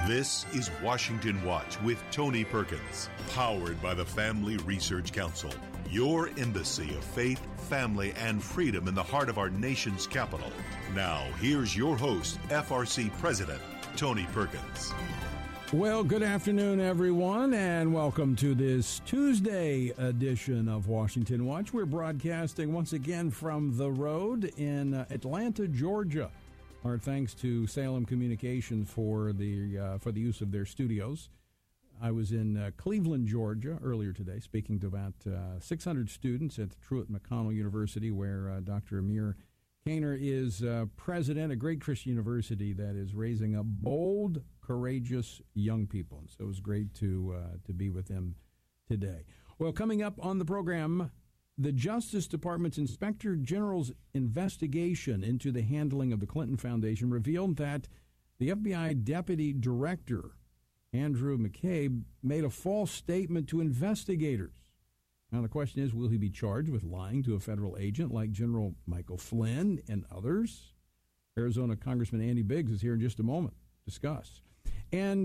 This is Washington Watch with Tony Perkins, powered by the Family Research Council, your embassy of faith, family, and freedom in the heart of our nation's capital. Now, here's your host, FRC President Tony Perkins. Well, good afternoon, everyone, and welcome to this Tuesday edition of Washington Watch. We're broadcasting once again from the road in Atlanta, Georgia. Our thanks to Salem Communications for the use of their studios. I was in Cleveland, Georgia earlier today, speaking to about 600 students at the Truett McConnell University, where Dr. Amir Kaner is president, a great Christian university that is raising up bold, courageous young people. And so it was great to be with them today. Well, coming up on the program, the Justice Department's Inspector General's investigation into the handling of the Clinton Foundation revealed that the FBI Deputy Director, Andrew McCabe, made a false statement to investigators. Now, the question is, will he be charged with lying to a federal agent like General Michael Flynn and others? Arizona Congressman Andy Biggs is here in just a moment to discuss. And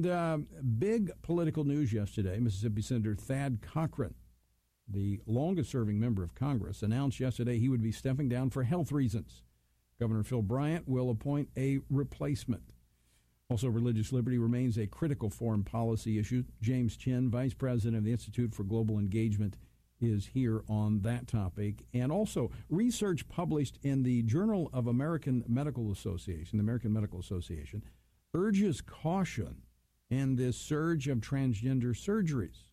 big political news yesterday, Mississippi Senator Thad Cochran, the longest-serving member of Congress, announced yesterday he would be stepping down for health reasons. Governor Phil Bryant will appoint a replacement. Also, religious liberty remains a critical foreign policy issue. James Chin, Vice President of the Institute for Global Engagement, is here on that topic. And also, research published in the Journal of American Medical Association, the American Medical Association, urges caution in this surge of transgender surgeries.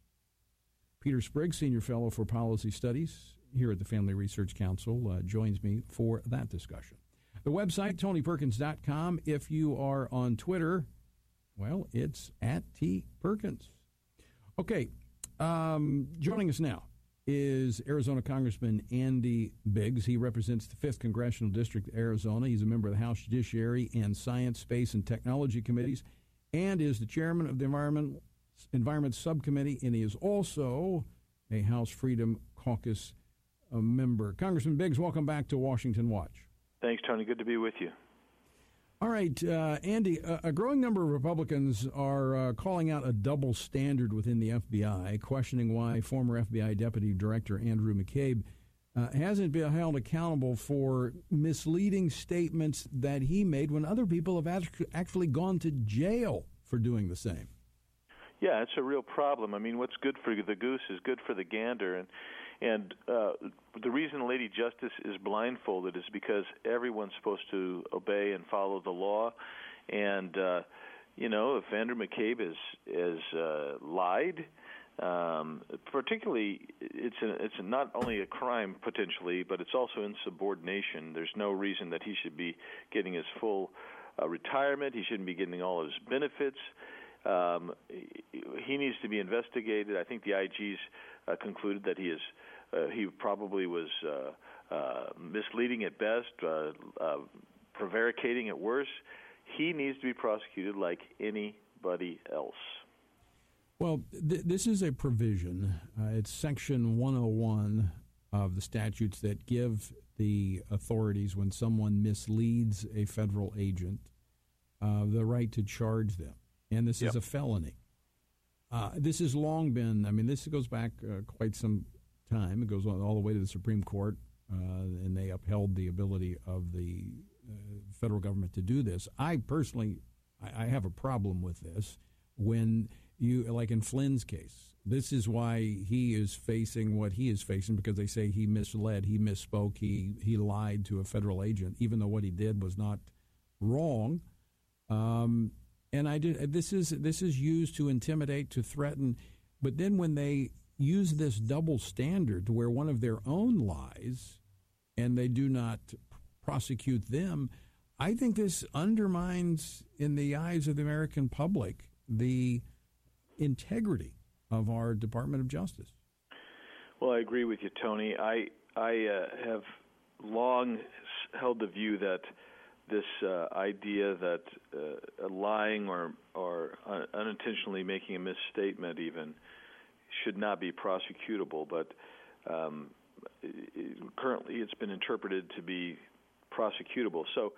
Peter Spriggs, Senior Fellow for Policy Studies here at the Family Research Council, joins me for that discussion. The website, TonyPerkins.com. If you are on Twitter, well, it's at @TPerkins. Okay, joining us now is Arizona Congressman Andy Biggs. He represents the 5th Congressional District of Arizona. He's a member of the House Judiciary and Science, Space, and Technology Committees and is the chairman of the Environment Subcommittee, and he is also a House Freedom Caucus member. Congressman Biggs, welcome back to Washington Watch. Thanks, Tony. Good to be with you. All right, Andy, a growing number of Republicans are calling out a double standard within the FBI, questioning why former FBI Deputy Director Andrew McCabe hasn't been held accountable for misleading statements that he made when other people have actually gone to jail for doing the same. Yeah, it's a real problem. I mean, what's good for the goose is good for the gander, and the reason Lady Justice is blindfolded is because everyone's supposed to obey and follow the law, and if Andrew McCabe has lied, particularly it's not only a crime potentially, but it's also insubordination. There's no reason that he should be getting his full retirement. He shouldn't be getting all of his benefits. He needs to be investigated. I think the IG's concluded that he probably was misleading at best, prevaricating at worst. He needs to be prosecuted like anybody else. Well, this is a provision. It's Section 101 of the statutes that give the authorities, when someone misleads a federal agent, the right to charge them. And this is a felony. This has long been, this goes back quite some time. It goes all the way to the Supreme Court, and they upheld the ability of the federal government to do this. I personally, I have a problem with this. When you, like in Flynn's case, this is why he is facing what he is facing, because they say he misled, he misspoke, he lied to a federal agent, even though what he did was not wrong. And this is used to intimidate, to threaten. But then when they use this double standard to where one of their own lies and they do not prosecute them, I think this undermines, in the eyes of the American public, the integrity of our Department of Justice. Well, I agree with you, Tony. I have long held the view that this idea that lying or unintentionally making a misstatement even should not be prosecutable, but currently it's been interpreted to be prosecutable. So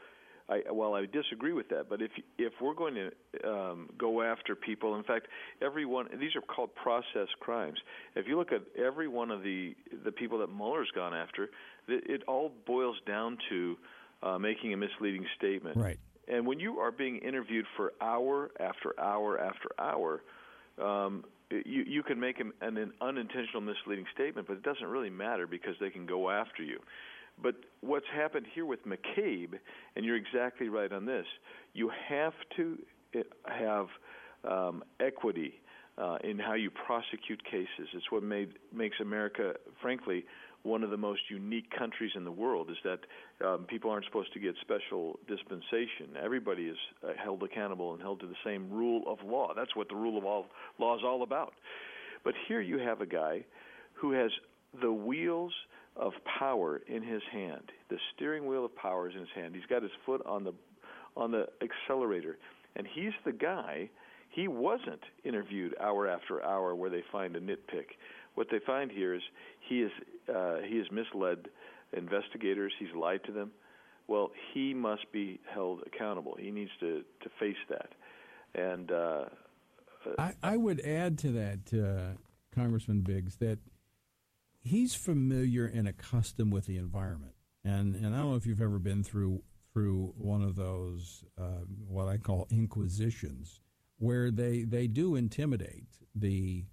while I disagree with that, but if we're going to go after people, in fact, these are called process crimes. If you look at every one of the people that Mueller's gone after, it all boils down to making a misleading statement. Right. And when you are being interviewed for hour after hour after hour, you can make an unintentional misleading statement, but it doesn't really matter because they can go after you. But what's happened here with McCabe, and you're exactly right on this, you have to have equity in how you prosecute cases. It's what makes America, frankly, one of the most unique countries in the world, is that people aren't supposed to get special dispensation. Everybody is held accountable and held to the same rule of law. That's what the rule of law is all about. But here you have a guy who has the wheels of power in his hand. The steering wheel of power is in his hand. He's got his foot on the accelerator, and he's the guy. He wasn't interviewed hour after hour where they find a nitpick. What they find here is he has misled investigators. He's lied to them. Well, he must be held accountable. He needs to face that. And I would add to that, Congressman Biggs, that he's familiar and accustomed with the environment. And I don't know if you've ever been through one of those what I call inquisitions, where they do intimidate the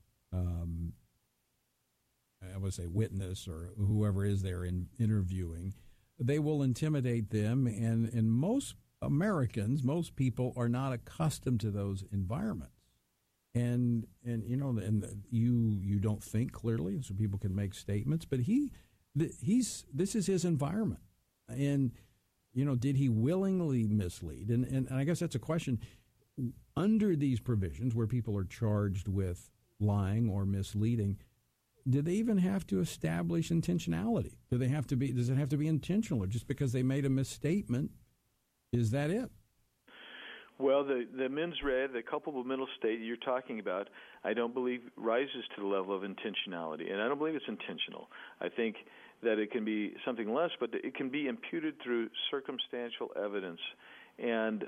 I would say witness or whoever is there interviewing. They will intimidate them, and most Americans, most people are not accustomed to those environments. And you don't think clearly, so people can make statements. But this is his environment, and did he willingly mislead? And I guess that's a question. Under these provisions, where people are charged with lying or misleading, do they even have to establish intentionality? Does it have to be intentional, or just because they made a misstatement, is that it? Well, the mens rea, the culpable mental state you're talking about, I don't believe rises to the level of intentionality, and I don't believe it's intentional. I think that it can be something less, but it can be imputed through circumstantial evidence. And,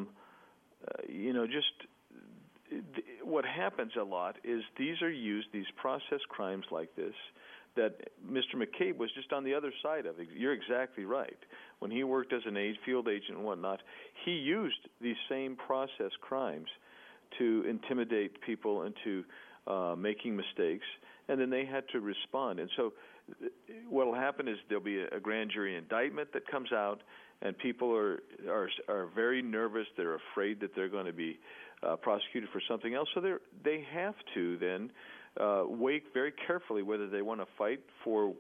what happens a lot is these process crimes like this, that Mr. McCabe was just on the other side of it. You're exactly right. When he worked as a field agent and whatnot, he used these same process crimes to intimidate people into making mistakes, and then they had to respond. And so what will happen is there'll be a grand jury indictment that comes out, and people are very nervous. They're afraid that they're going to be prosecuted for something else. So they have to then weigh very carefully whether they want to fight for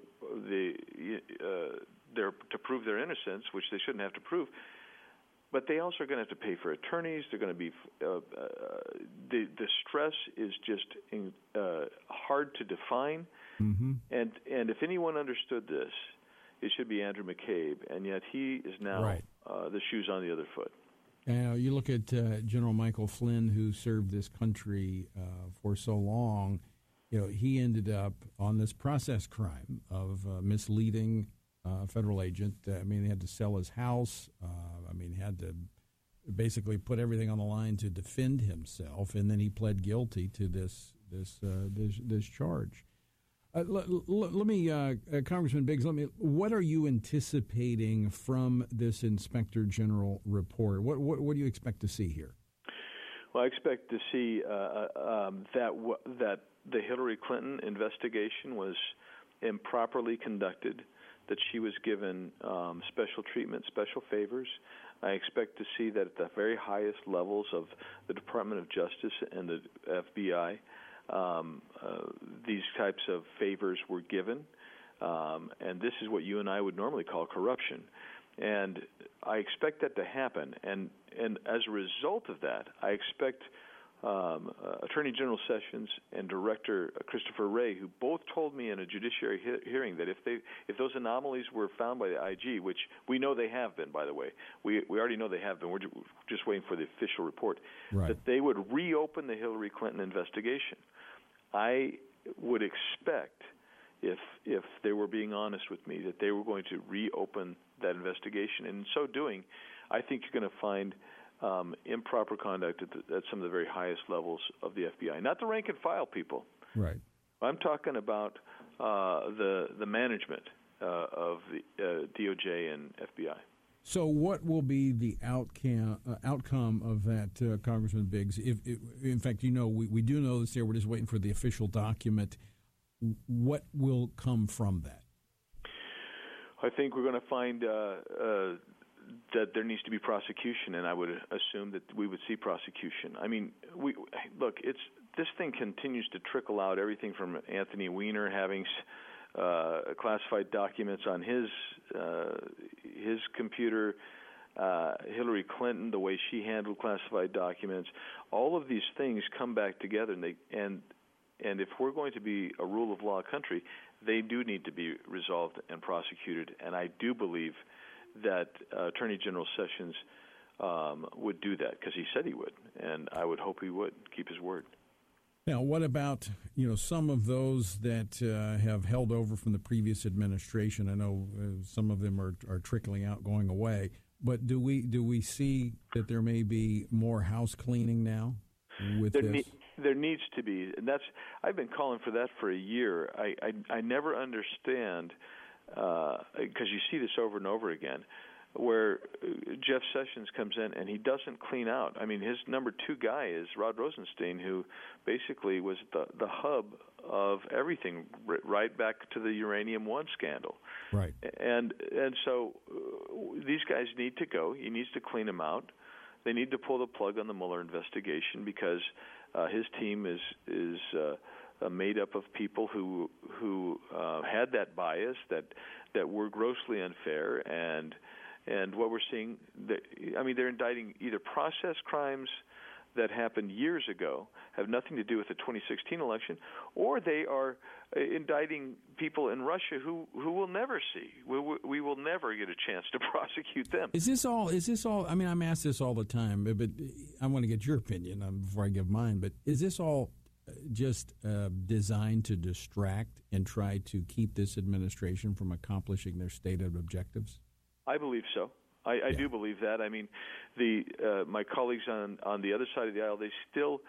to prove their innocence, which they shouldn't have to prove. But they also are going to have to pay for attorneys. They're going to be the stress is just hard to define. Mm-hmm. And if anyone understood this, it should be Andrew McCabe, and yet he is now right. The shoe's on the other foot. You look at General Michael Flynn, who served this country for so long. He ended up on this process crime of misleading a federal agent. He had to sell his house. He had to basically put everything on the line to defend himself, and then he pled guilty to this charge. Let me, Congressman Biggs, what are you anticipating from this Inspector General report? What do you expect to see here? Well, I expect to see that the Hillary Clinton investigation was improperly conducted, that she was given special treatment, special favors. I expect to see that at the very highest levels of the Department of Justice and the FBI, these types of favors were given, and this is what you and I would normally call corruption. And I expect that to happen, and as a result of that, I expect Attorney General Sessions and Director Christopher Wray, who both told me in a judiciary hearing that if those anomalies were found by the IG, which we know they have been, by the way, we already know they have been, we're just waiting for the official report, right, that they would reopen the Hillary Clinton investigation. I would expect, if they were being honest with me, that they were going to reopen that investigation. And in so doing, I think you're going to find improper conduct at some of the very highest levels of the FBI, not the rank and file people. Right. I'm talking about the management of the DOJ and FBI. So what will be the outcome of that, Congressman Biggs? If in fact, we do know this here. We're just waiting for the official document. What will come from that? I think we're going to find that there needs to be prosecution, and I would assume that we would see prosecution. I mean, this thing continues to trickle out, everything from Anthony Weiner having classified documents on his computer, Hillary Clinton, the way she handled classified documents. All of these things come back together, and if we're going to be a rule of law country, they do need to be resolved and prosecuted. And I do believe that Attorney General Sessions would do that, because he said he would, and I would hope he would keep his word. Now, what about some of those that have held over from the previous administration? I know some of them are trickling out, going away. But do we see that there may be more house cleaning now with this? There needs to be, and I've been calling for that for a year. I never understand, because you see this over and over again, where Jeff Sessions comes in and he doesn't clean out. I mean, his number 2 guy is Rod Rosenstein, who basically was the hub of everything, right back to the Uranium One scandal. Right. And so these guys need to go. He needs to clean them out. They need to pull the plug on the Mueller investigation, because his team is made up of people who had that bias, that were grossly unfair, and what we're seeing, they're indicting either process crimes that happened years ago, have nothing to do with the 2016 election, or they are indicting people in Russia who we'll never see. We will never get a chance to prosecute them. Is this all? I mean, I'm asked this all the time, but I want to get your opinion before I give mine. But is this all just designed to distract and try to keep this administration from accomplishing their stated objectives? I believe so. I do believe that. I mean, my colleagues on the other side of the aisle, they still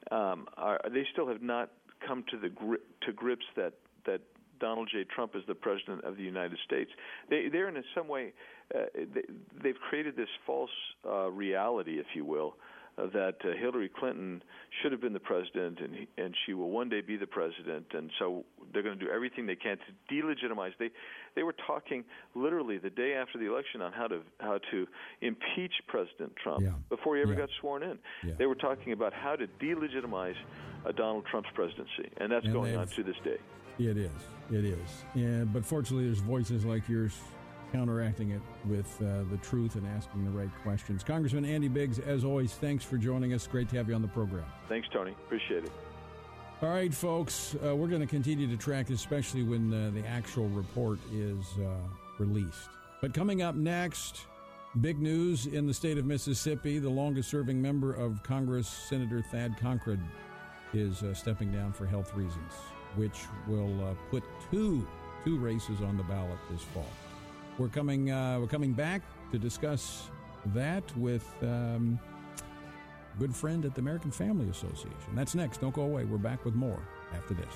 have not come to grips that Donald J. Trump is the president of the United States. They're in some way they've created this false reality, if you will, that Hillary Clinton should have been the president, and she will one day be the president, and so they're going to do everything they can to delegitimize. They were talking literally the day after the election on how to impeach President Trump before he ever got sworn in. Yeah. They were talking about how to delegitimize Donald Trump's presidency, and that's going on to this day. It is. Yeah, but fortunately, there's voices like yours counteracting it with the truth and asking the right questions. Congressman Andy Biggs, as always, thanks for joining us. Great to have you on the program. Thanks, Tony. Appreciate it. All right, folks, we're going to continue to track, especially when the actual report is released. But coming up next, big news in the state of Mississippi. The longest-serving member of Congress, Senator Thad Conkred, is stepping down for health reasons, which will put two races on the ballot this fall. We're coming back to discuss that with good friend at the American Family Association. That's next. Don't go away. We're back with more after this.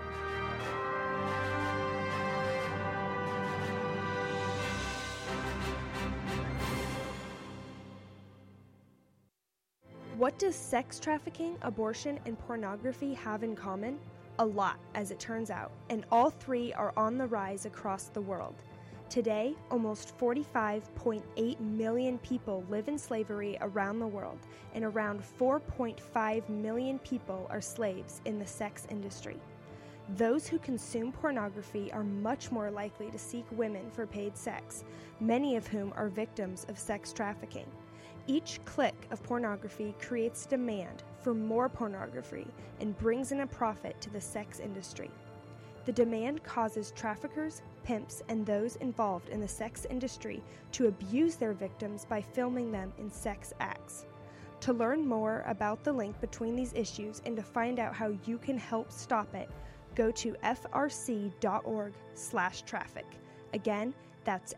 What does sex trafficking, abortion, and pornography have in common? A lot, as it turns out, and all three are on the rise across the world. Today, almost 45.8 million people live in slavery around the world, and around 4.5 million people are slaves in the sex industry. Those who consume pornography are much more likely to seek women for paid sex, many of whom are victims of sex trafficking. Each click of pornography creates demand for more pornography and brings in a profit to the sex industry. The demand causes traffickers, pimps, and those involved in the sex industry to abuse their victims by filming them in sex acts. To learn more about the link between these issues and to find out how you can help stop it, go to frc.org/traffic. Again, That's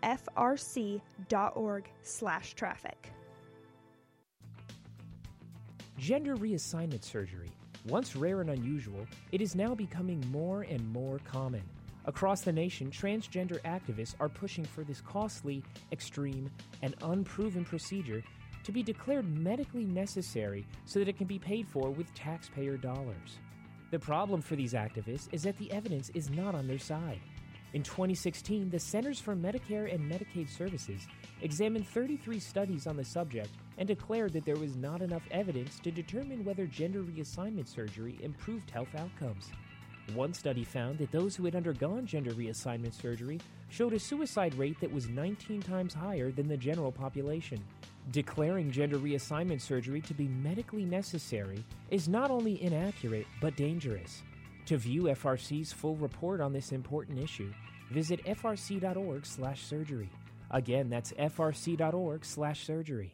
frc.org/traffic. Gender reassignment surgery. Once rare and unusual, it is now becoming more and more common. Across the nation, transgender activists are pushing for this costly, extreme, and unproven procedure to be declared medically necessary so that it can be paid for with taxpayer dollars. The problem for these activists is that the evidence is not on their side. In 2016, the Centers for Medicare and Medicaid Services examined 33 studies on the subject and declared that there was not enough evidence to determine whether gender reassignment surgery improved health outcomes. One study found that those who had undergone gender reassignment surgery showed a suicide rate that was 19 times higher than the general population. Declaring gender reassignment surgery to be medically necessary is not only inaccurate, but dangerous. To view FRC's full report on this important issue, visit frc.org/surgery. Again, that's frc.org/surgery.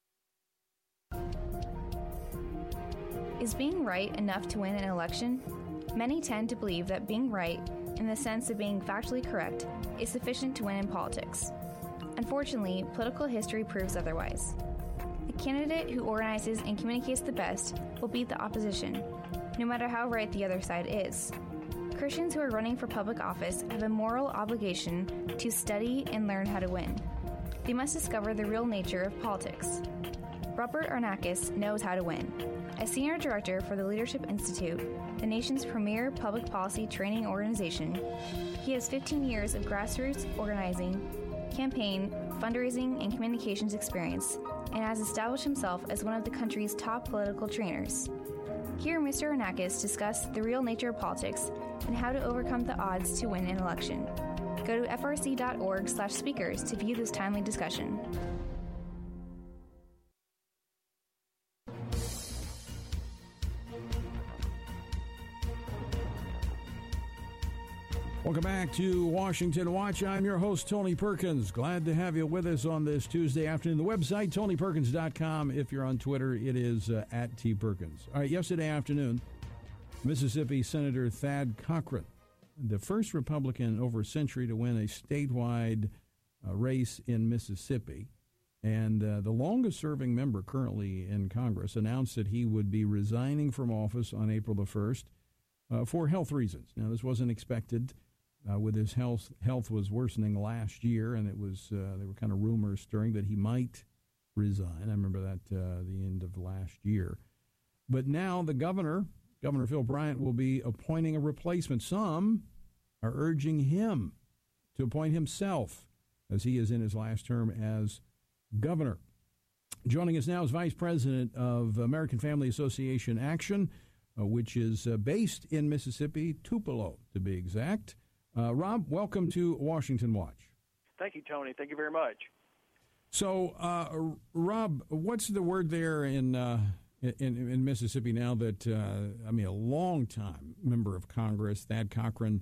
Is being right enough to win an election? Many tend to believe that being right, in the sense of being factually correct, is sufficient to win in politics. Unfortunately, political history proves otherwise. The candidate who organizes and communicates the best will beat the opposition, no matter how right the other side is. Christians who are running for public office have a moral obligation to study and learn how to win. They must discover the real nature of politics. Robert Arnakis knows how to win. As Senior Director for the Leadership Institute, the nation's premier public policy training organization, he has 15 years of grassroots organizing, campaign, fundraising, and communications experience, and has established himself as one of the country's top political trainers. Hear Mr. Arnakis discuss the real nature of politics and how to overcome the odds to win an election. Go to frc.org/speakers to view this timely discussion. Welcome back to Washington Watch. I'm your host, Tony Perkins. Glad to have you with us on this Tuesday afternoon. The website, TonyPerkins.com. If you're on Twitter, it is at @TPerkins. All right, yesterday afternoon, Mississippi Senator Thad Cochran, the first Republican over a century to win a statewide race in Mississippi, and the longest-serving member currently in Congress, announced that he would be resigning from office on April the 1st for health reasons. Now, this wasn't expected. With his health was worsening last year, and it was there were kind of rumors stirring that he might resign. I remember that the end of last year. But now the Governor Phil Bryant, will be appointing a replacement. Some are urging him to appoint himself, as he is in his last term as governor. Joining us now is Vice President of American Family Association Action, which is based in Mississippi, Tupelo to be exact. Rob, welcome to Washington Watch. Thank you, Tony. Thank you very much. So, Rob, what's the word there in Mississippi now that, a long-time member of Congress, Thad Cochran,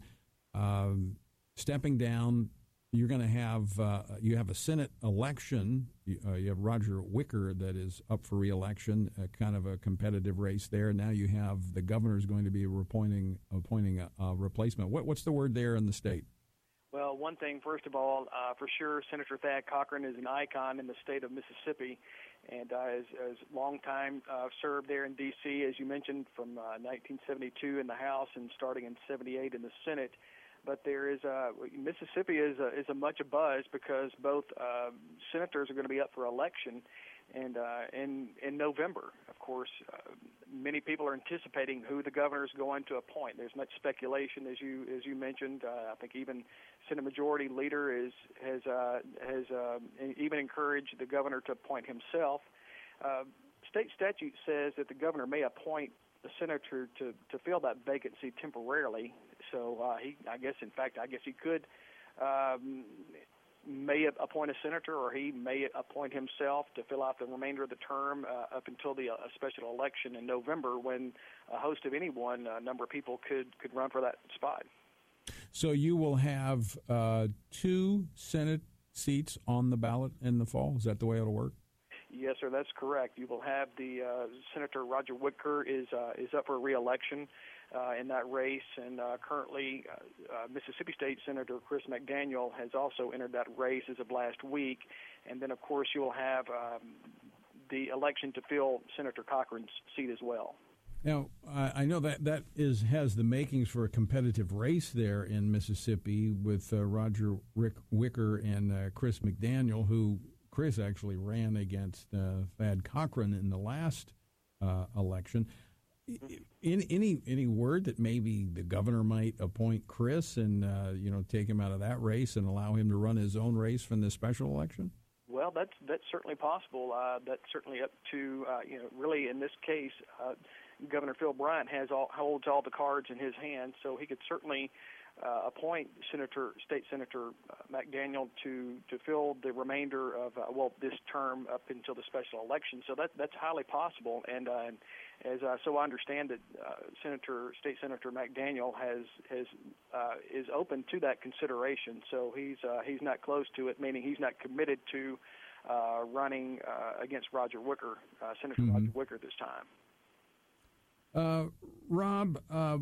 stepping down? You're going to have you have a Senate election. You have Roger Wicker that is up for re-election, kind of a competitive race there. Now you have the governor's going to be appointing a replacement. What's the word there in the state? Well, one thing, first of all, for sure, Senator Thad Cochran is an icon in the state of Mississippi, and has long time served there in D.C., as you mentioned, from 1972 in the House and starting in 78 in the Senate. But there is Mississippi is a much a buzz because both senators are going to be up for election, and in November, of course, many people are anticipating who the governor is going to appoint. There's much speculation, as you mentioned. I think even Senate Majority Leader has even encouraged the governor to appoint himself. State statute says that the governor may appoint a senator to fill that vacancy temporarily. So I guess he could may appoint a senator, or he may appoint himself to fill out the remainder of the term up until the special election in November, when a host of anyone, a number of people could run for that spot. So you will have 2 Senate seats on the ballot in the fall? Is that the way it'll work? Yes, sir, that's correct. You will have the Senator Roger Wicker is up for re-election in that race, and currently Mississippi State Senator Chris McDaniel has also entered that race as of last week. And then, of course, you will have the election to fill Senator Cochran's seat as well. Now, I know that has the makings for a competitive race there in Mississippi with Roger Wicker and Chris McDaniel, who Chris actually ran against Thad Cochran in the last election. Any word that maybe the governor might appoint Chris and take him out of that race and allow him to run his own race from this special election? Well, that's certainly possible. That's certainly up to really in this case, Governor Phil Bryant holds all the cards in his hand, so he could certainly appoint State Senator McDaniel to fill the remainder of this term up until the special election. So that's highly possible, and as so I understand that State Senator McDaniel is open to that consideration. So he's not close to it, meaning he's not committed to running against Roger Wicker, Senator Roger Wicker this time. Rob,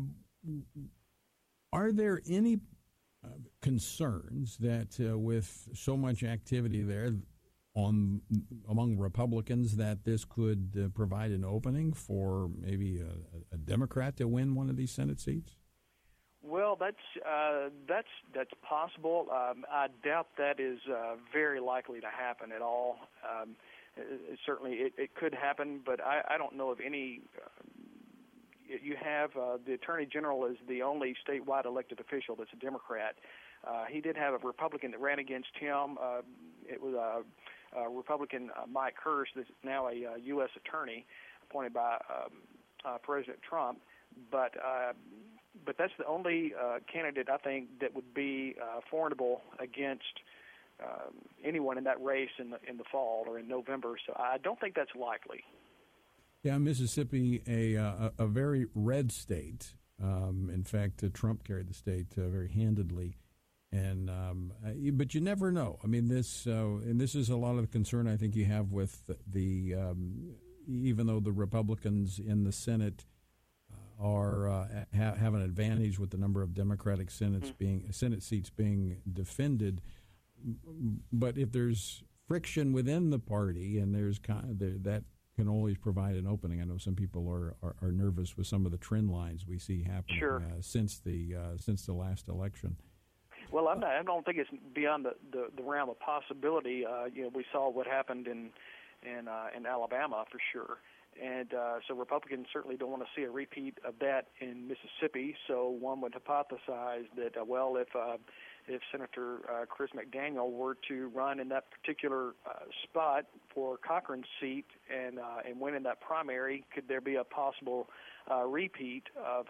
are there any concerns that with so much activity there among Republicans that this could provide an opening for maybe a Democrat to win one of these Senate seats? Well, that's possible. I doubt that is very likely to happen at all. Certainly, it could happen, but I don't know of any. You have the Attorney General is the only statewide elected official that's a Democrat. He did have a Republican that ran against him. It was Republican Mike Hurst, that's now a U.S. attorney appointed by President Trump. But that's the only candidate, I think, that would be formidable against anyone in that race in the fall or in November. So I don't think that's likely. Yeah, Mississippi, a very red state. In fact, Trump carried the state very handedly. And but you never know. I mean, this is a lot of the concern I think you have with the even though the Republicans in the Senate have an advantage with the number of Democratic Senate seats being defended, but if there's friction within the party and there's that can always provide an opening. I know some people are nervous with some of the trend lines we see happening since the last election. Well, I don't think it's beyond the realm of possibility. We saw what happened in Alabama for sure, and so Republicans certainly don't want to see a repeat of that in Mississippi. So one would hypothesize that if Senator Chris McDaniel were to run in that particular spot for Cochran's seat and win in that primary, could there be a possible repeat of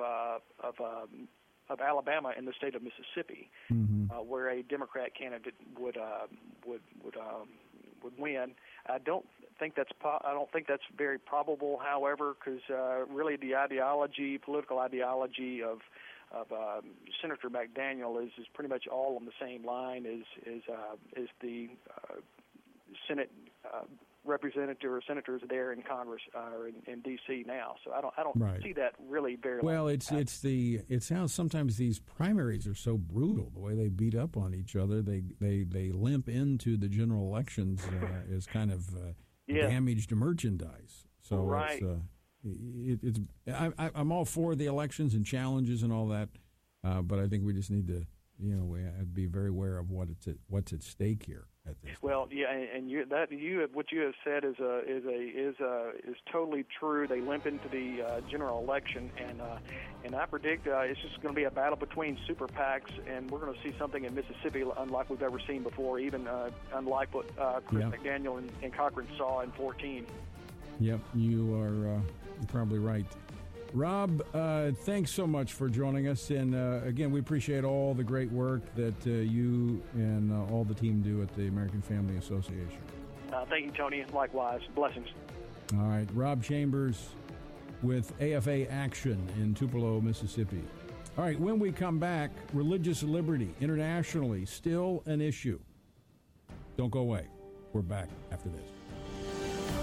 Alabama in the state of Mississippi, where a Democrat candidate would win? I don't think that's very probable. However, because really the political ideology of Senator McDaniel is pretty much all on the same line as the Senate representative or senators there in Congress or in D.C. now. So I don't see that really very well. It sounds sometimes these primaries are so brutal. The way they beat up on each other, they limp into the general elections as kind of damaged merchandise. So I'm all for the elections and challenges and all that, but I think we just need to, be very aware of what's at stake here. At this well, yeah, and what you have said is totally true. They limp into the general election, and I predict it's just going to be a battle between super PACs, and we're going to see something in Mississippi unlike we've ever seen before, even unlike what Chris McDaniel and Cochran saw in 2014. Yep, you're probably right. Rob, thanks so much for joining us. And again, we appreciate all the great work that you and all the team do at the American Family Association. Thank you, Tony. Likewise. Blessings. All right. Rob Chambers with AFA Action in Tupelo, Mississippi. All right. When we come back, religious liberty internationally still an issue. Don't go away. We're back after this.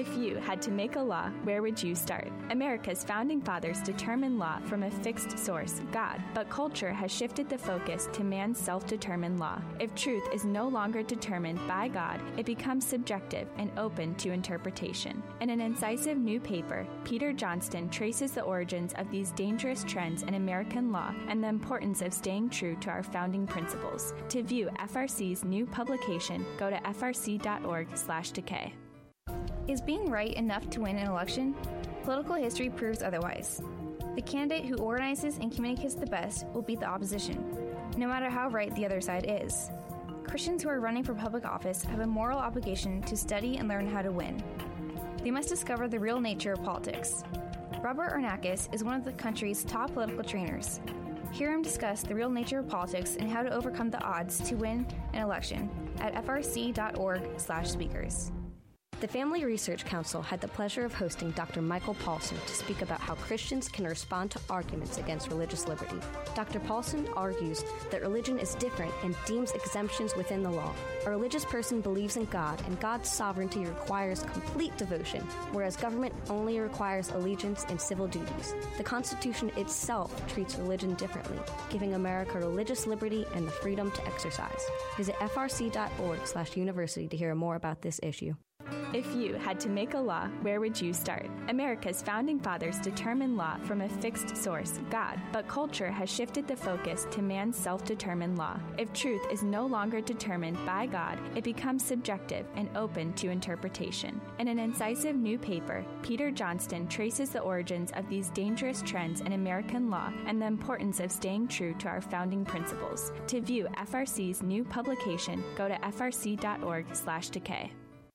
If you had to make a law, where would you start? America's founding fathers determined law from a fixed source, God, but culture has shifted the focus to man's self-determined law. If truth is no longer determined by God, it becomes subjective and open to interpretation. In an incisive new paper, Peter Johnston traces the origins of these dangerous trends in American law and the importance of staying true to our founding principles. To view FRC's new publication, go to frc.org/decay. Is being right enough to win an election? Political history proves otherwise. The candidate who organizes and communicates the best will beat the opposition, no matter how right the other side is. Christians who are running for public office have a moral obligation to study and learn how to win. They must discover the real nature of politics. Robert Ornakis is one of the country's top political trainers. Hear him discuss the real nature of politics and how to overcome the odds to win an election at frc.org/speakers. The Family Research Council had the pleasure of hosting Dr. Michael Paulson to speak about how Christians can respond to arguments against religious liberty. Dr. Paulson argues that religion is different and deems exemptions within the law. A religious person believes in God, and God's sovereignty requires complete devotion, whereas government only requires allegiance and civil duties. The Constitution itself treats religion differently, giving America religious liberty and the freedom to exercise. Visit frc.org/university to hear more about this issue. If you had to make a law, where would you start? America's founding fathers determined law from a fixed source, God, but culture has shifted the focus to man's self-determined law. If truth is no longer determined by God, it becomes subjective and open to interpretation. In an incisive new paper, Peter Johnston traces the origins of these dangerous trends in American law and the importance of staying true to our founding principles. To view FRC's new publication, go to frc.org/decay.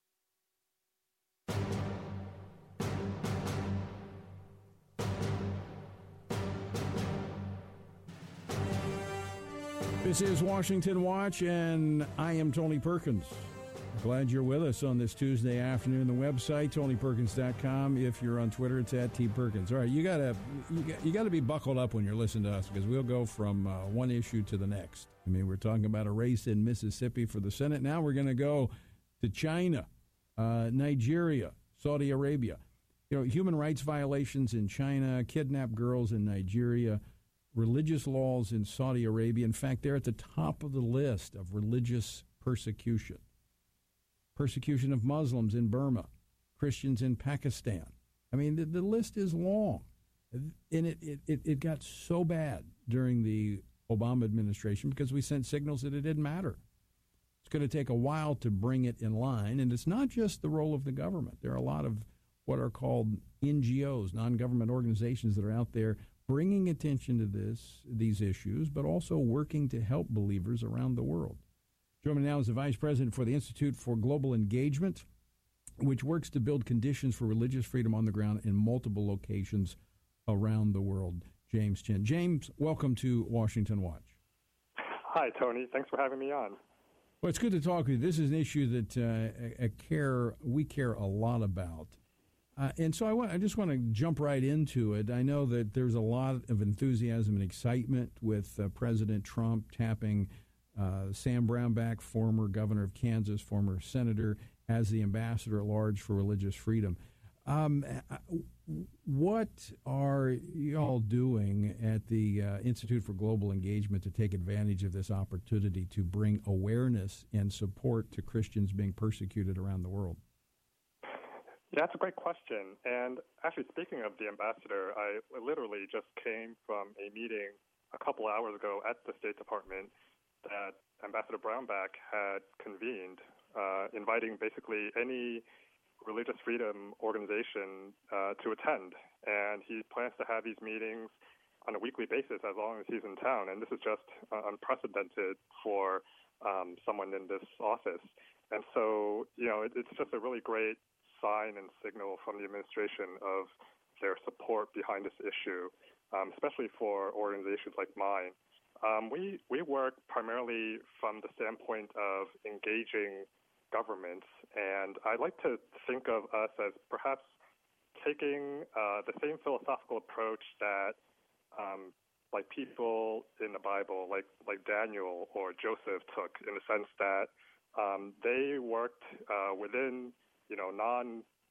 This is Washington Watch, and I am Tony Perkins. Glad you're with us on this Tuesday afternoon. The website, TonyPerkins.com. If you're on Twitter, it's @TPerkins. All right, you gotta be buckled up when you're listening to us, because we'll go from one issue to the next. I mean, we're talking about a race in Mississippi for the Senate. Now we're going to go to China, Nigeria, Saudi Arabia. You know, human rights violations in China, kidnapped girls in Nigeria, religious laws in Saudi Arabia. In fact, they're at the top of the list of religious persecution. Persecution of Muslims in Burma, Christians in Pakistan. I mean, the list is long. And it got so bad during the Obama administration because we sent signals that it didn't matter. It's going to take a while to bring it in line, and it's not just the role of the government. There are a lot of what are called NGOs, non-government organizations, that are out there bringing attention to these issues, but also working to help believers around the world. Joining me now is the Vice President for the Institute for Global Engagement, which works to build conditions for religious freedom on the ground in multiple locations around the world, James Chin. James, welcome to Washington Watch. Hi, Tony. Thanks for having me on. Well, it's good to talk with you. This is an issue that we care a lot about. And so I just want to jump right into it. I know that there's a lot of enthusiasm and excitement with President Trump tapping Sam Brownback, former governor of Kansas, former senator, as the ambassador at large for religious freedom. What are you all doing at the Institute for Global Engagement to take advantage of this opportunity to bring awareness and support to Christians being persecuted around the world? Yeah, that's a great question. And actually, speaking of the ambassador, I literally just came from a meeting a couple hours ago at the State Department that Ambassador Brownback had convened, inviting basically any religious freedom organization to attend. And he plans to have these meetings on a weekly basis as long as he's in town. And this is just unprecedented for someone in this office. And so, you know, it's just a really great sign and signal from the administration of their support behind this issue, especially for organizations like mine. We work primarily from the standpoint of engaging governments, and I like to think of us as perhaps taking the same philosophical approach that like people in the Bible, like Daniel or Joseph took, in the sense that they worked within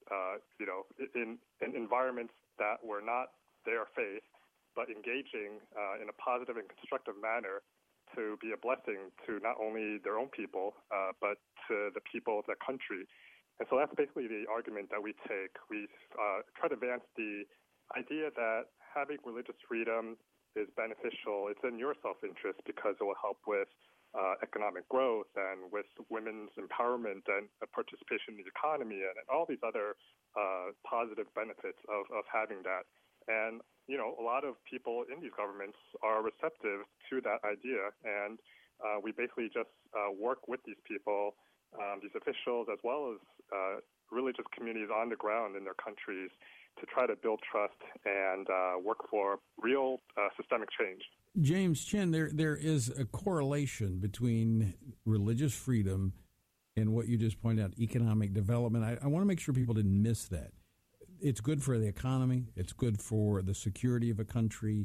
in environments that were not their faith, but engaging in a positive and constructive manner to be a blessing to not only their own people, but to the people of their country. And so that's basically the argument that we take. We try to advance the idea that having religious freedom is beneficial. It's in your self-interest because it will help with economic growth and with women's empowerment and participation in the economy and all these other positive benefits of having that. And, a lot of people in these governments are receptive to that idea. And we basically just work with these people, these officials, as well as religious communities on the ground in their countries to try to build trust and work for real systemic change. James Chin, there is a correlation between religious freedom and what you just pointed out, economic development. I want to make sure people didn't miss that. It's good for the economy. It's good for the security of a country.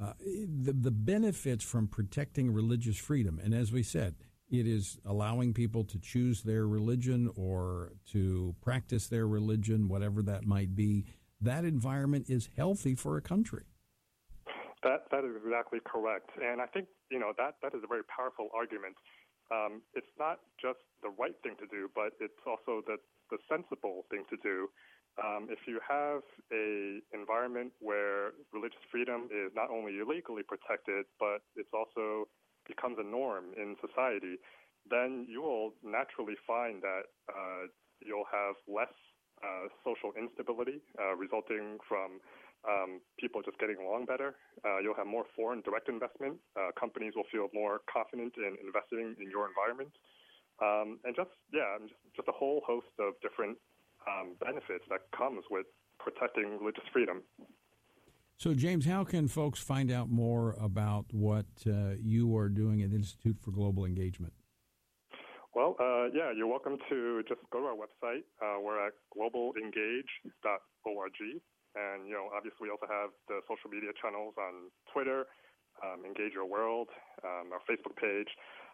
The benefits from protecting religious freedom, and as we said, it is allowing people to choose their religion or to practice their religion, whatever that might be. That environment is healthy for a country. That is exactly correct. And I think, that is a very powerful argument. It's not just the right thing to do, but it's also the sensible thing to do. If you have a environment where religious freedom is not only legally protected, but it's also becomes a norm in society, then you will naturally find that you'll have less social instability resulting from people just getting along better. You'll have more foreign direct investment. Companies will feel more confident in investing in your environment. And just a whole host of different benefits that comes with protecting religious freedom. So, James, how can folks find out more about what you are doing at the Institute for Global Engagement? Well, you're welcome to just go to our website. We're at globalengage.org. And, obviously we also have the social media channels on Twitter, Engage Your World, our Facebook page.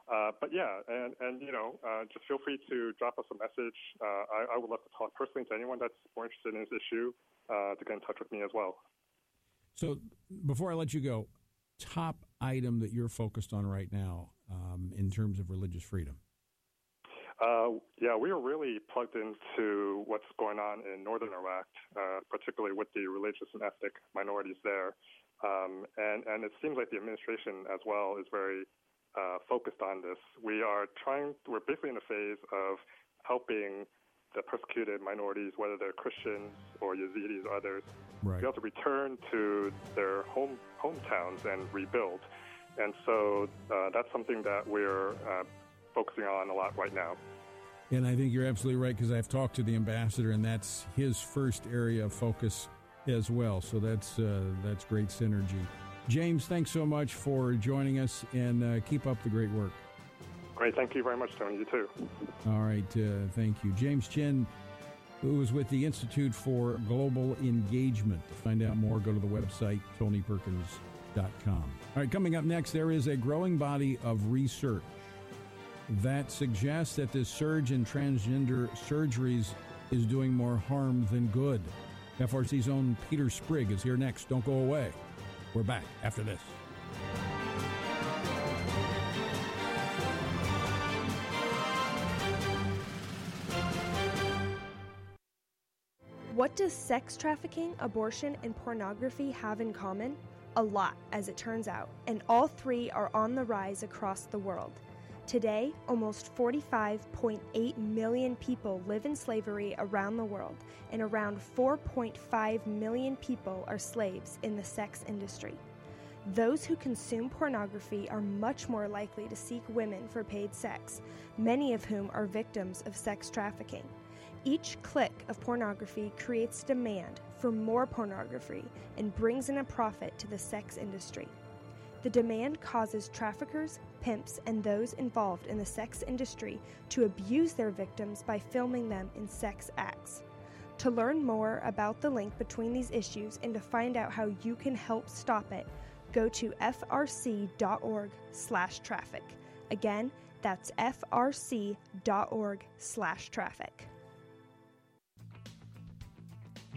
Just feel free to drop us a message. I would love to talk personally to anyone that's more interested in this issue to get in touch with me as well. So before I let you go, top item that you're focused on right now in terms of religious freedom? We are really plugged into what's going on in northern Iraq, particularly with the religious and ethnic minorities there. And it seems like the administration as well is very focused on this. We're basically in a phase of helping the persecuted minorities, whether they're Christians or Yazidis or others, be able to return to their hometowns and rebuild. And so that's something that we're focusing on a lot right now. And I think you're absolutely right, because I've talked to the ambassador, and that's his first area of focus as well. So that's great synergy. James, thanks so much for joining us, and keep up the great work. Great. Thank you very much, Tony. You too. All right. Thank you. James Chin, who is with the Institute for Global Engagement. To find out more, go to the website, tonyperkins.com. All right. Coming up next, there is a growing body of research that suggests that this surge in transgender surgeries is doing more harm than good. FRC's own Peter Sprigg is here next. Don't go away. We're back after this. What does sex trafficking, abortion, and pornography have in common? A lot, as it turns out, and all three are on the rise across the world. Today, almost 45.8 million people live in slavery around the world, and around 4.5 million people are slaves in the sex industry. Those who consume pornography are much more likely to seek women for paid sex, many of whom are victims of sex trafficking. Each click of pornography creates demand for more pornography and brings in a profit to the sex industry. The demand causes traffickers, pimps, and those involved in the sex industry to abuse their victims by filming them in sex acts. To learn more about the link between these issues and to find out how you can help stop it, go to frc.org/traffic. Again, that's frc.org/traffic.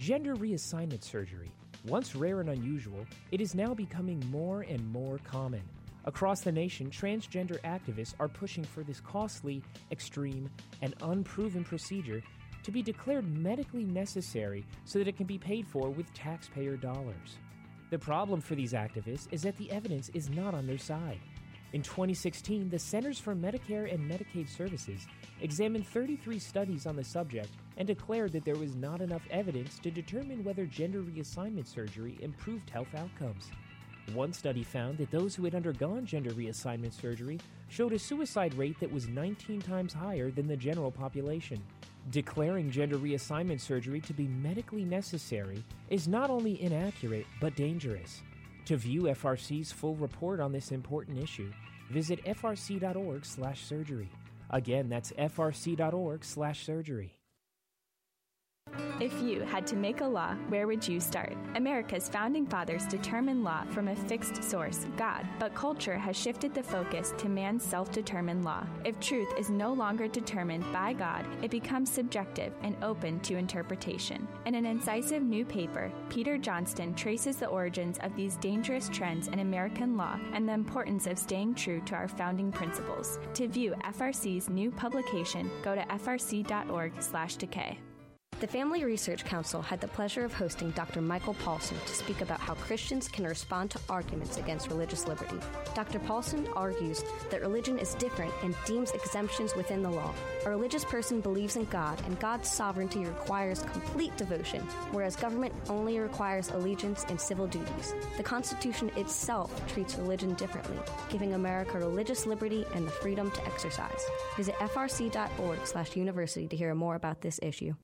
Gender reassignment surgery. Once rare and unusual, it is now becoming more and more common. Across the nation, transgender activists are pushing for this costly, extreme, and unproven procedure to be declared medically necessary so that it can be paid for with taxpayer dollars. The problem for these activists is that the evidence is not on their side. In 2016, the Centers for Medicare and Medicaid Services examined 33 studies on the subject and declared that there was not enough evidence to determine whether gender reassignment surgery improved health outcomes. One study found that those who had undergone gender reassignment surgery showed a suicide rate that was 19 times higher than the general population. Declaring gender reassignment surgery to be medically necessary is not only inaccurate, but dangerous. To view FRC's full report on this important issue, visit frc.org/surgery. Again, that's frc.org/surgery. If you had to make a law, where would you start? America's founding fathers determined law from a fixed source, God, but culture has shifted the focus to man's self-determined law. If truth is no longer determined by God, it becomes subjective and open to interpretation. In an incisive new paper, Peter Johnston traces the origins of these dangerous trends in American law and the importance of staying true to our founding principles. To view FRC's new publication, go to frc.org/decay. The Family Research Council had the pleasure of hosting Dr. Michael Paulson to speak about how Christians can respond to arguments against religious liberty. Dr. Paulson argues that religion is different and deems exemptions within the law. A religious person believes in God, and God's sovereignty requires complete devotion, whereas government only requires allegiance and civil duties. The Constitution itself treats religion differently, giving America religious liberty and the freedom to exercise. Visit frc.org/university to hear more about this issue.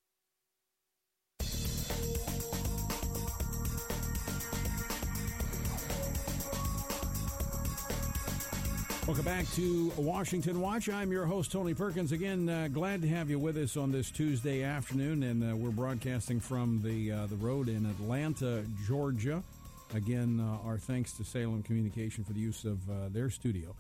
Welcome back to Washington Watch. I'm your host, Tony Perkins. Again, glad to have you with us on this Tuesday afternoon, and we're broadcasting from the road in Atlanta, Georgia. Again, our thanks to Salem Communication for the use of their studio.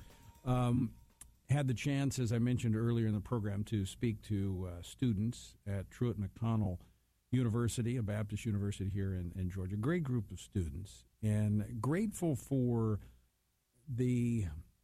Had the chance, as I mentioned earlier in the program, to speak to students at Truett-McConnell University, a Baptist university here in Georgia. Great group of students, and grateful for the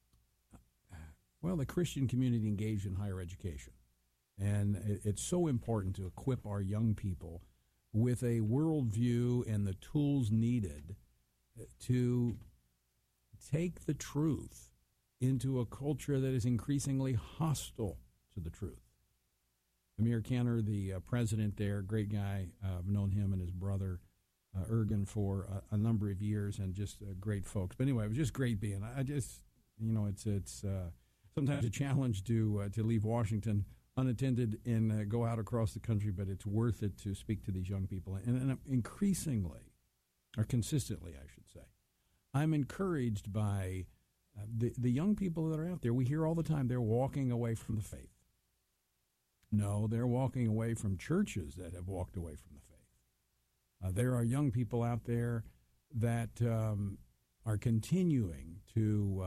Christian community engaged in higher education. And it's so important to equip our young people with a worldview and the tools needed to take the truth into a culture that is increasingly hostile to the truth. Amir Kanner, the president there, great guy. I've known him and his brother, Ergen, for a number of years, and just great folks. But anyway, it was just great being. It's sometimes a challenge to leave Washington unattended and go out across the country, but it's worth it to speak to these young people. And increasingly, or consistently, I should say, I'm encouraged by the young people that are out there. We hear all the time they're walking away from the faith. No, they're walking away from churches that have walked away from the faith. There are young people out there that are continuing to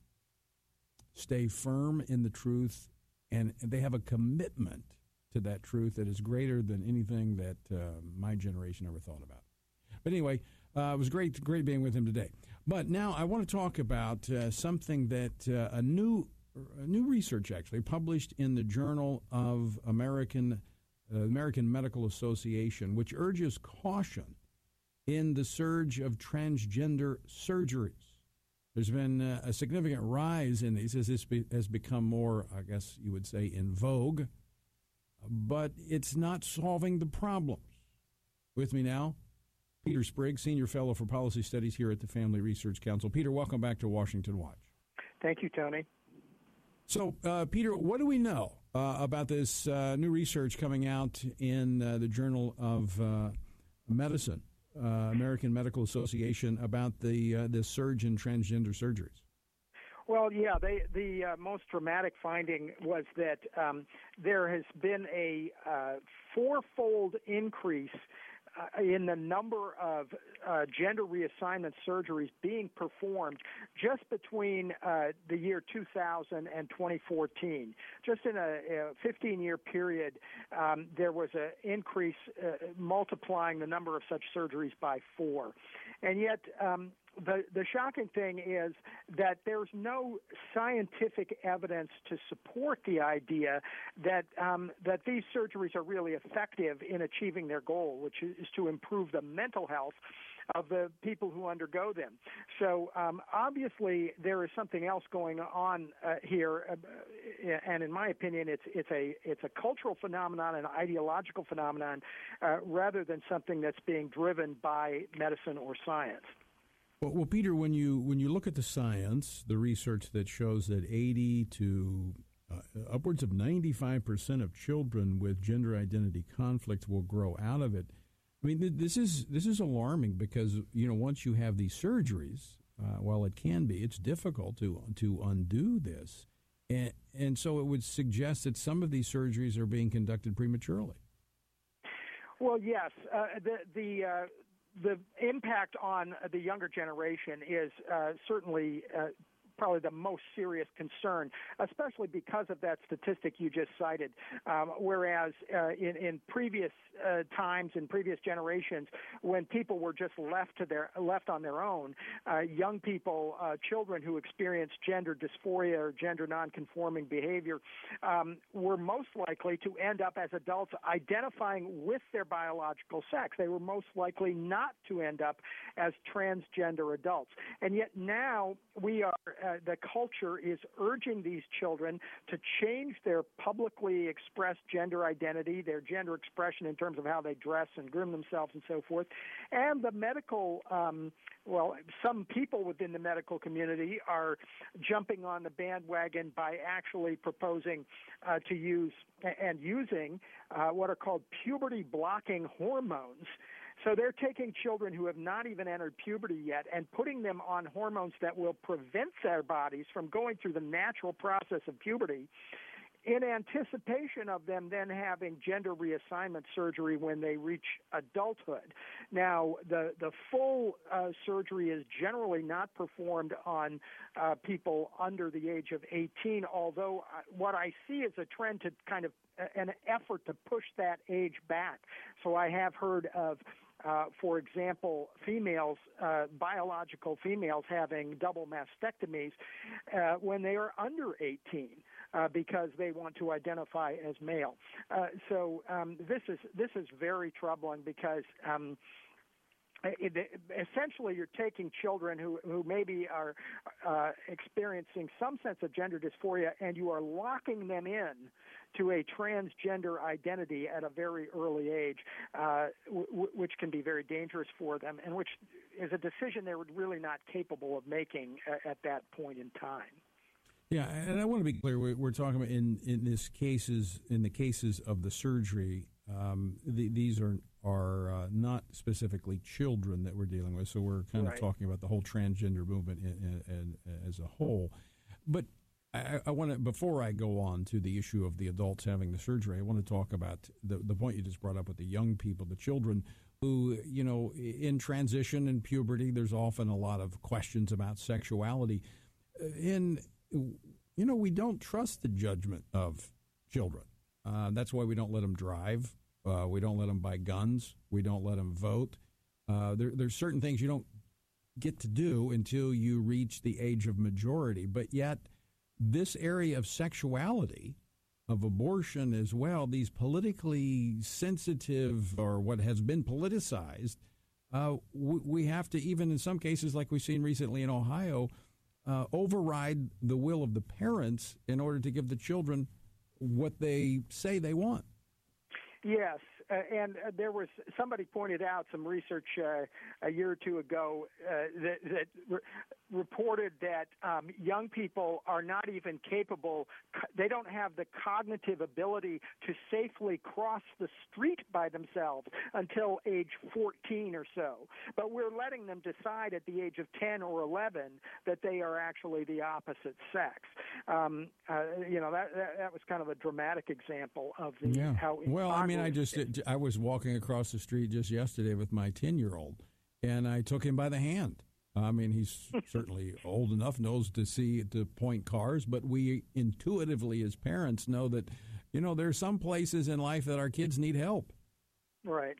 stay firm in the truth, and they have a commitment to that truth that is greater than anything that my generation ever thought about. But anyway, it was great being with him today. But now I want to talk about something that a new research actually published in the Journal of American Medical Association, which urges caution in the surge of transgender surgeries. There's been a significant rise in these as this has become more, I guess you would say, in vogue, but it's not solving the problems. With me now, Peter Sprigg, Senior Fellow for Policy Studies here at the Family Research Council. Peter, welcome back to Washington Watch. Thank you, Tony. So, Peter, what do we know about this new research coming out in the Journal of Medicine, American Medical Association, about the surge in transgender surgeries? Well, yeah, the most dramatic finding was that there has been a fourfold increase in the number of gender reassignment surgeries being performed just between the year 2000 and 2014. Just in a 15-year period, there was an increase multiplying the number of such surgeries by 4. And yet, the shocking thing is that there's no scientific evidence to support the idea that these surgeries are really effective in achieving their goal, which is to improve the mental health of the people who undergo them. So obviously there is something else going on here, and in my opinion, it's a cultural phenomenon, an ideological phenomenon, rather than something that's being driven by medicine or science. Well, Peter, when you look at the science, the research that shows that 80 to upwards of 95% of children with gender identity conflicts will grow out of it. I mean, this is alarming because once you have these surgeries, while it can be, it's difficult to undo this, and so it would suggest that some of these surgeries are being conducted prematurely. Well, yes, the impact on the younger generation is certainly probably the most serious concern, especially because of that statistic you just cited. Whereas in previous times, in previous generations, when people were just left on their own, young people, children who experienced gender dysphoria or gender nonconforming behavior, were most likely to end up as adults identifying with their biological sex. They were most likely not to end up as transgender adults. And yet now we are the culture is urging these children to change their publicly expressed gender identity, their gender expression in terms of how they dress and groom themselves and so forth. And the medical, some people within the medical community are jumping on the bandwagon by actually proposing to use and using what are called puberty-blocking hormones. So they're taking children who have not even entered puberty yet and putting them on hormones that will prevent their bodies from going through the natural process of puberty in anticipation of them then having gender reassignment surgery when they reach adulthood. Now, the full surgery is generally not performed on people under the age of 18, although what I see is a trend to kind of an effort to push that age back. So I have heard of for example, biological females having double mastectomies when they are under 18 because they want to identify as male. So this is very troubling because essentially you're taking children who maybe are experiencing some sense of gender dysphoria and you are locking them in to a transgender identity at a very early age, which can be very dangerous for them and which is a decision they're really not capable of making at that point in time. Yeah, and I want to be clear, we're talking about in the cases of the surgery, these are not specifically children that we're dealing with, so we're kind of talking about the whole transgender movement as a whole. But I want to, before I go on to the issue of the adults having the surgery, I want to talk about the point you just brought up with the young people, the children who, in transition and puberty, there's often a lot of questions about sexuality. We don't trust the judgment of children. That's why we don't let them drive. We don't let them buy guns. We don't let them vote. There's certain things you don't get to do until you reach the age of majority. But yet, this area of sexuality, of abortion as well, these politically sensitive or what has been politicized, we have to, even in some cases like we've seen recently in Ohio, override the will of the parents in order to give the children what they say they want. Yes, and there was somebody pointed out some research a year or two ago that reported that young people are not even capable, they don't have the cognitive ability to safely cross the street by themselves until age 14 or so. But we're letting them decide at the age of 10 or 11 that they are actually the opposite sex. That was kind of a dramatic example of how. Well, I mean, I was walking across the street just yesterday with my 10-year-old, and I took him by the hand. I mean, he's certainly old enough, knows to point cars, but we intuitively as parents know that, there's some places in life that our kids need help. Right.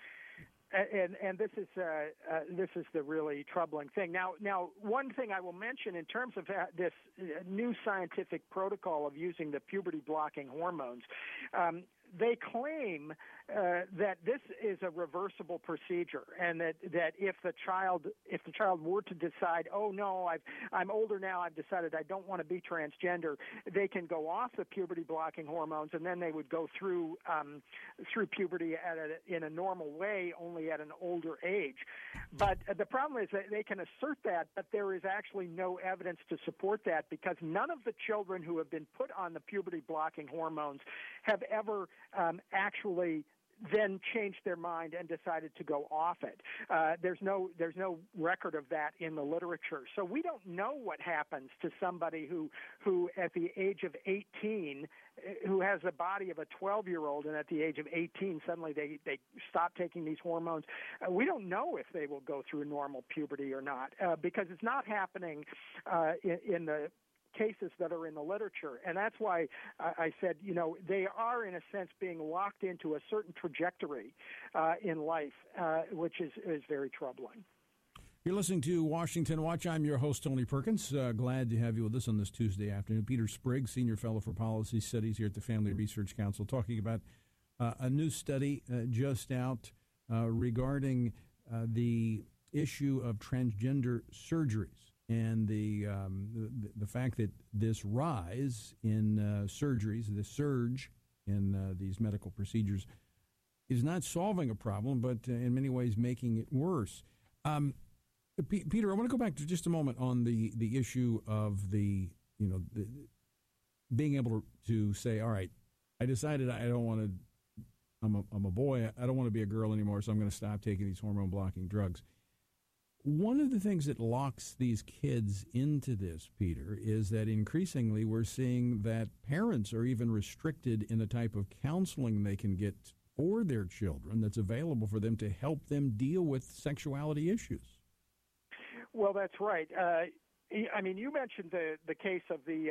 And this is the really troubling thing. Now, one thing I will mention in terms of this new scientific protocol of using the puberty-blocking hormones, they claim that this is a reversible procedure, and that if the child were to decide, oh no, I'm older now, I've decided I don't want to be transgender, they can go off the puberty blocking hormones, and then they would go through puberty in a normal way, only at an older age. But the problem is that they can assert that, but there is actually no evidence to support that, because none of the children who have been put on the puberty blocking hormones have ever actually then changed their mind and decided to go off it. There's no record of that in the literature. So we don't know what happens to somebody who at the age of 18, who has the body of a 12-year-old, and at the age of 18 suddenly they stop taking these hormones. We don't know if they will go through normal puberty or not, because it's not happening in the cases that are in the literature. And that's why I said, they are in a sense being locked into a certain trajectory in life, which is very troubling. You're listening to Washington Watch. I'm your host, Tony Perkins. Glad to have you with us on this Tuesday afternoon. Peter Sprigg, Senior Fellow for Policy Studies here at the Family Research Council, talking about a new study just out regarding the issue of transgender surgeries. And the fact that this rise in surgeries, this surge in these medical procedures, is not solving a problem, but in many ways making it worse. Peter, I want to go back to just a moment on the issue of the being able to say, all right, I decided I don't want to. I'm a boy. I don't want to be a girl anymore, so I'm going to stop taking these hormone blocking drugs. One of the things that locks these kids into this, Peter, is that increasingly we're seeing that parents are even restricted in the type of counseling they can get for their children that's available for them to help them deal with sexuality issues. Well, that's right. I mean, you mentioned the case of the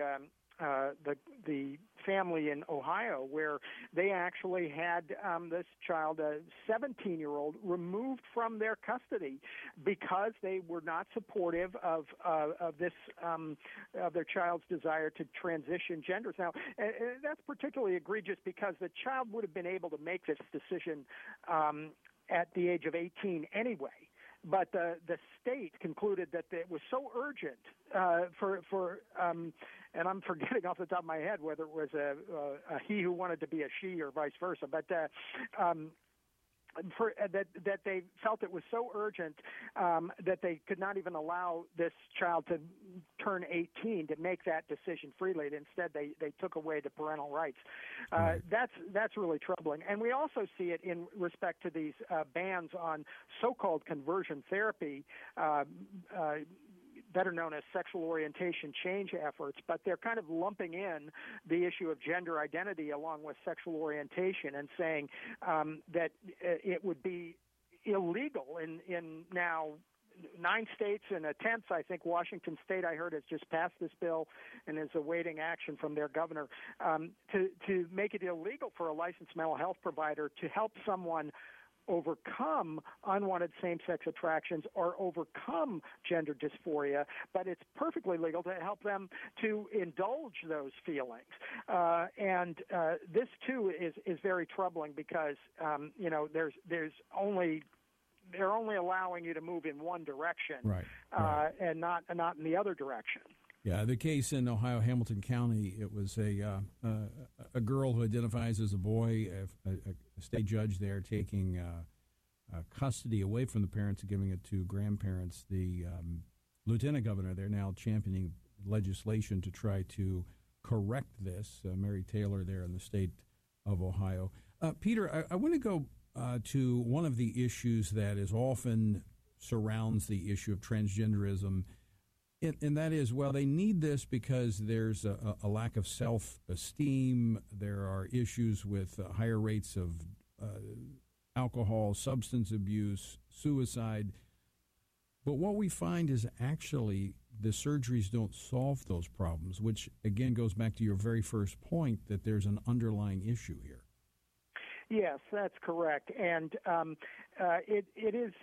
family in Ohio where they actually had this child, a 17-year-old, removed from their custody because they were not supportive of their child's desire to transition genders. Now, that's particularly egregious because the child would have been able to make this decision at the age of 18 anyway. But the state concluded that it was so urgent and I'm forgetting off the top of my head whether it was a he who wanted to be a she or vice versa, but that they felt it was so urgent that they could not even allow this child to turn 18 to make that decision freely. Instead, they took away the parental rights. That's really troubling. And we also see it in respect to these bans on so-called conversion therapy, better known as sexual orientation change efforts, but they're kind of lumping in the issue of gender identity along with sexual orientation and saying that it would be illegal in now 9 states and a 10th. I think Washington State, I heard, has just passed this bill and is awaiting action from their governor to make it illegal for a licensed mental health provider to help someone overcome unwanted same-sex attractions or overcome gender dysphoria, but it's perfectly legal to help them to indulge those feelings. And this too is very troubling because they're only allowing you to move in one direction, right. And not in the other direction. Yeah, the case in Ohio, Hamilton County, it was a girl who identifies as a boy, a state judge there taking custody away from the parents and giving it to grandparents. The lieutenant governor there now championing legislation to try to correct this, Mary Taylor there in the state of Ohio. Peter, I want to go to one of the issues that is often surrounds the issue of transgenderism And that is, well, they need this because there's a lack of self-esteem. There are issues with higher rates of alcohol, substance abuse, suicide. But what we find is actually the surgeries don't solve those problems, which, again, goes back to your very first point that there's an underlying issue here. Yes, that's correct. And it is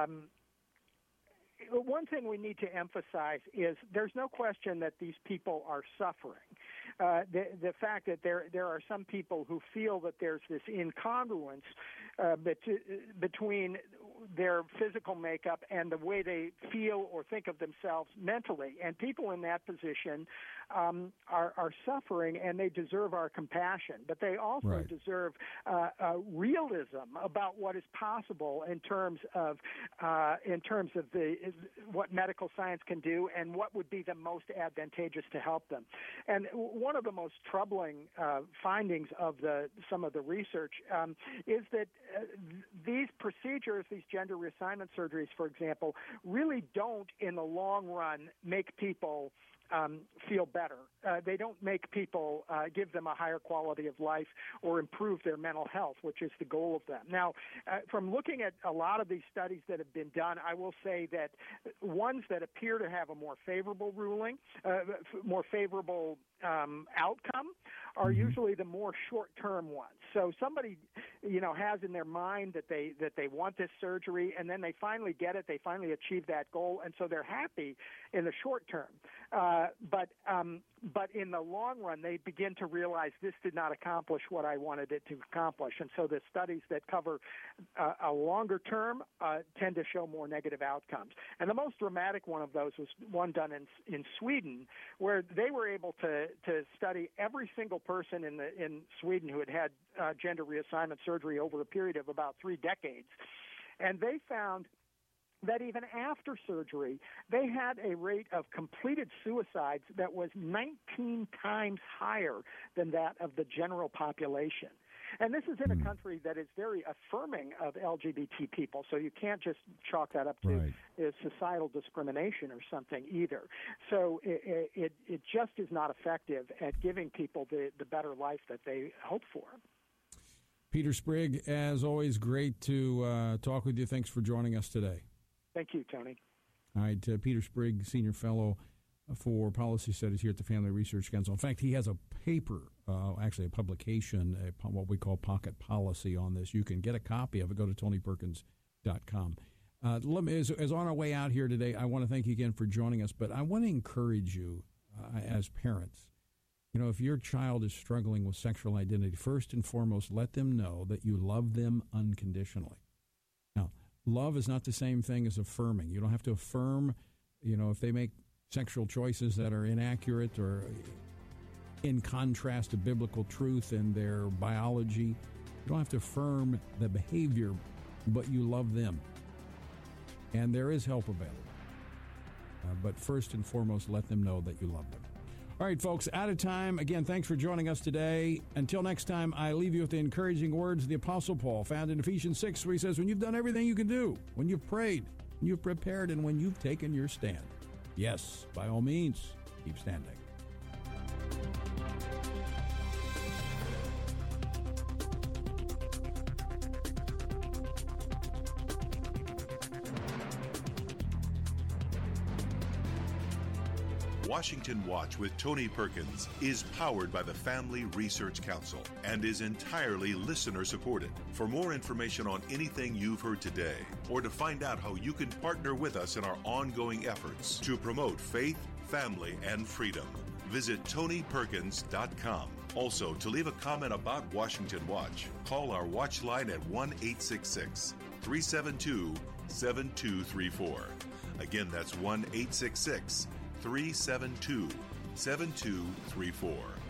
one thing we need to emphasize is there's no question that these people are suffering. The fact that there are some people who feel that there's this incongruence between their physical makeup and the way they feel or think of themselves mentally. And people in that position are suffering, and they deserve our compassion. But they also deserve realism about what is possible in terms of what medical science can do and what would be the most advantageous to help them. And one of the most troubling findings of some of the research is that these procedures, these gender reassignment surgeries, for example, really don't, in the long run, make people feel better. They don't make people give them a higher quality of life or improve their mental health, which is the goal of them. Now, from looking at a lot of these studies that have been done, I will say that ones that appear to have a more favorable ruling, more favorable outcome, are usually the more short-term ones. So somebody, has in their mind that they want this surgery, and then they finally get it, they finally achieve that goal, and so they're happy in the short term. But in the long run, they begin to realize this did not accomplish what I wanted it to accomplish, and so the studies that cover a longer term tend to show more negative outcomes. And the most dramatic one of those was one done in Sweden, where they were able to study every single person in Sweden who had gender reassignment surgery over a period of about 3 decades, and they found that even after surgery, they had a rate of completed suicides that was 19 times higher than that of the general population. And this is in a country that is very affirming of LGBT people, so you can't just chalk that up to societal discrimination or something either. So it just is not effective at giving people the better life that they hope for. Peter Sprigg, as always, great to talk with you. Thanks for joining us today. Thank you, Tony. All right, Peter Sprigg, Senior Fellow for Policy Studies here at the Family Research Council. In fact, he has a paper, actually a publication, what we call Pocket Policy on this. You can get a copy of it. Go to TonyPerkins.com. As on our way out here today, I want to thank you again for joining us, but I want to encourage you as parents. If your child is struggling with sexual identity, first and foremost, let them know that you love them unconditionally. Now, love is not the same thing as affirming. You don't have to affirm, if they make sexual choices that are inaccurate or in contrast to biblical truth and their biology. You don't have to affirm the behavior, but you love them. And there is help available. But first and foremost, let them know that you love them. All right, folks, out of time. Again, thanks for joining us today. Until next time, I leave you with the encouraging words of the Apostle Paul found in Ephesians 6, where he says, when you've done everything you can do, when you've prayed, when you've prepared, and when you've taken your stand, yes, by all means, keep standing. Washington Watch with Tony Perkins is powered by the Family Research Council and is entirely listener-supported. For more information on anything you've heard today, or to find out how you can partner with us in our ongoing efforts to promote faith, family, and freedom, visit TonyPerkins.com. Also, to leave a comment about Washington Watch, call our watch line at 1-866-372-7234. Again, that's 1-866-372-7234.